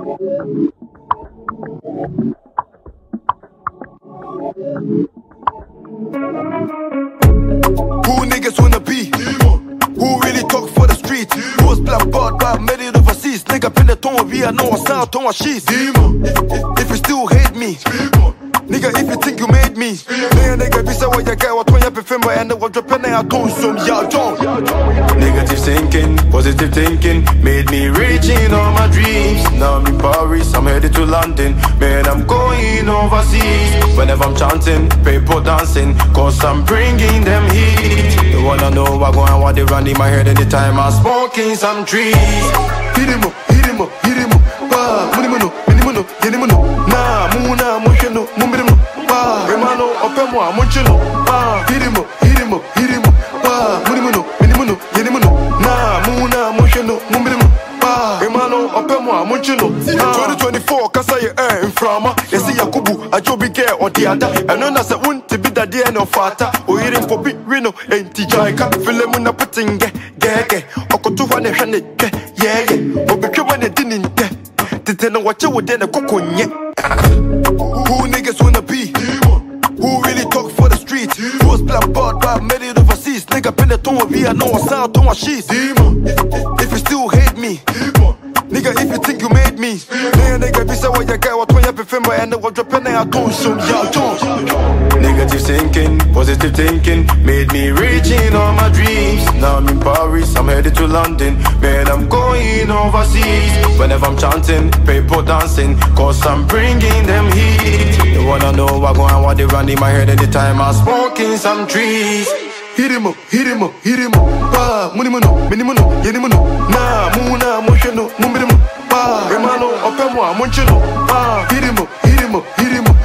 Who niggas wanna be? Who really talk for the street? Who's blackboard but made it overseas? Nigga pin the tone, we are no sound, tone sheets. If you still hate me, nigga, if you think you made me, nigga, be so what you get, what when you prefer my end, what dropping I don't some y'all don't. Negative thinking, positive thinking, made me reaching all my dreams. Now I'm in Paris, I'm headed to London, man, I'm going overseas. Whenever I'm chanting, people dancing, cause I'm bringing them heat. You wanna know what go and what they run in my head anytime I'm smoking some trees. Hit him up, hit him up, hit him up. Bah, munimono, minimono, yenimono. Nah, muna, mosheno, mumbirimo. Bah, emano, opemo, moncheno. Bah, hit him up, hit him up, hit him up. Bah, munimono, minimono, yenimono. Nah, muna, mosheno, mumbirimo. Bah, emano, opemo, moncheno. 2024, kasa ye in frama. Yesi Yakubu, a jobi girl on the other. And then I said, to be the day no fata. O hearing for big reno, ain't tijaika. Filemuna putting gege. Okotuwa ne hane ge. Yeah, Obiku when it didn't get. Didn't know what you would then a cocoon yet. Who niggas wanna be? Who really talk for the street? Who's blackboard but made it overseas? Nigga pin the tone, we are no sound, tone sheets. If you still hate me, nigga, if you think you made me, nigga, be so what you get, what when you prefer my end, what dropping I don't some y'all don't. Negative thinking, positive thinking, made me reaching all my dreams. Now I'm in Paris, I'm headed to London, man, I'm going overseas. Whenever I'm chanting, people dancing, cause I'm bringing them heat. You wanna know what go and what they run in my head anytime I'm smoking some trees. Hit him up, hit him up, hit him up. Bah, munimono, minimono, yenimono. Nah, muna, mosheno, mumbirimo. Bah, emano, opemo, moncheno. Bah, hit him up, hit him up, hit him up.